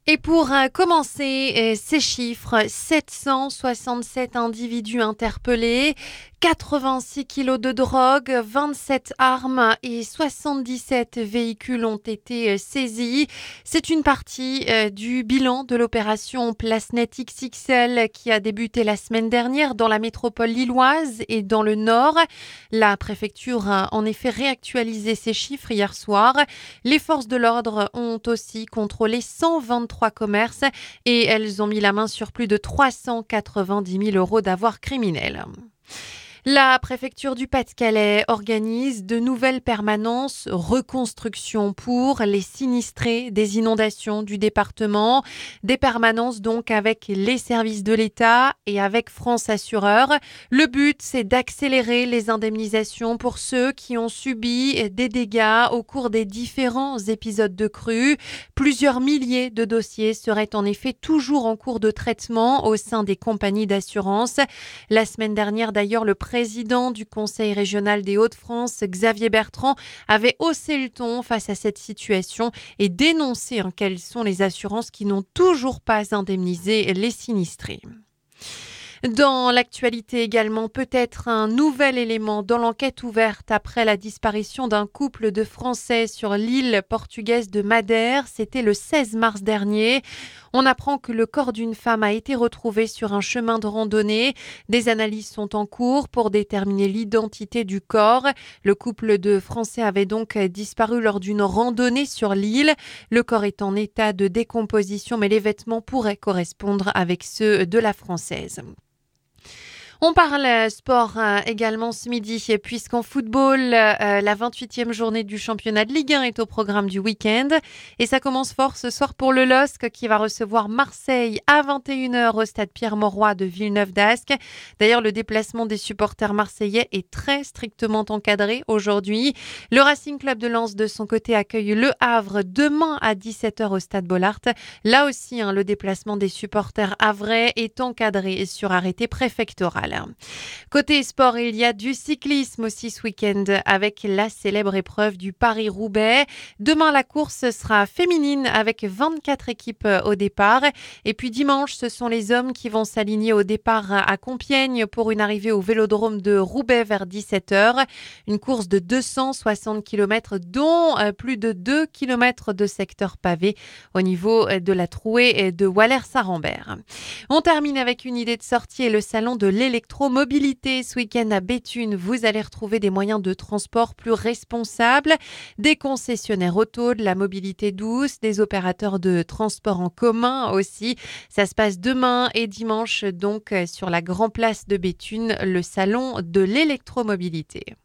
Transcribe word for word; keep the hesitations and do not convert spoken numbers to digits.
Et pour euh, commencer, euh, ces chiffres, sept cent soixante-sept individus interpellés, quatre-vingt-six kilos de drogue, vingt-sept armes et soixante-dix-sept véhicules ont été euh, saisis. C'est une partie euh, du bilan de l'opération PlaceNet X X L qui a débuté la semaine dernière dans la métropole lilloise et dans le Nord. La préfecture a en effet réactualisé ces chiffres hier soir. Les forces de l'ordre ont aussi contrôlé cent vingt-trois commerces et elles ont mis la main sur plus de trois cent quatre-vingt-dix mille euros d'avoirs criminels. La préfecture du Pas-de-Calais organise de nouvelles permanences reconstruction pour les sinistrés des inondations du département. Des permanences donc avec les services de l'État et avec France Assureur. Le but, c'est d'accélérer les indemnisations pour ceux qui ont subi des dégâts au cours des différents épisodes de crue. Plusieurs milliers de dossiers seraient en effet toujours en cours de traitement au sein des compagnies d'assurance. La semaine dernière, d'ailleurs, le président du Conseil régional des Hauts-de-France, Xavier Bertrand, avait haussé le ton face à cette situation et dénoncé hein, quelles sont les assurances qui n'ont toujours pas indemnisé les sinistrés. Dans l'actualité également, peut-être un nouvel élément dans l'enquête ouverte après la disparition d'un couple de Français sur l'île portugaise de Madère. C'était le seize mars dernier. On apprend que le corps d'une femme a été retrouvé sur un chemin de randonnée. Des analyses sont en cours pour déterminer l'identité du corps. Le couple de Français avait donc disparu lors d'une randonnée sur l'île. Le corps est en état de décomposition, mais les vêtements pourraient correspondre avec ceux de la Française. On parle sport euh, également ce midi, puisqu'en football, euh, la vingt-huitième journée du championnat de Ligue un est au programme du week-end. Et ça commence fort ce soir pour le L O S C qui va recevoir Marseille à vingt et une heures au stade Pierre-Mauroy de Villeneuve-d'Ascq. D'ailleurs, le déplacement des supporters marseillais est très strictement encadré aujourd'hui. Le Racing Club de Lens, de son côté, accueille Le Havre demain à dix-sept heures au stade Bollaert. Là aussi, hein, le déplacement des supporters havrais est encadré sur arrêté préfectoral. Côté sport, il y a du cyclisme aussi ce week-end avec la célèbre épreuve du Paris-Roubaix. Demain, la course sera féminine avec vingt-quatre équipes au départ. Et puis dimanche, ce sont les hommes qui vont s'aligner au départ à Compiègne pour une arrivée au vélodrome de Roubaix vers dix-sept heures. Une course de deux cent soixante kilomètres dont plus de deux kilomètres de secteur pavé au niveau de la trouée de Walers-Sarambert. On termine avec une idée de sortie et le salon de l'électromobilité. Ce week-end à Béthune, vous allez retrouver des moyens de transport plus responsables, des concessionnaires auto, de la mobilité douce, des opérateurs de transport en commun aussi. Ça se passe demain et dimanche donc sur la Grand Place de Béthune, le salon de l'électromobilité.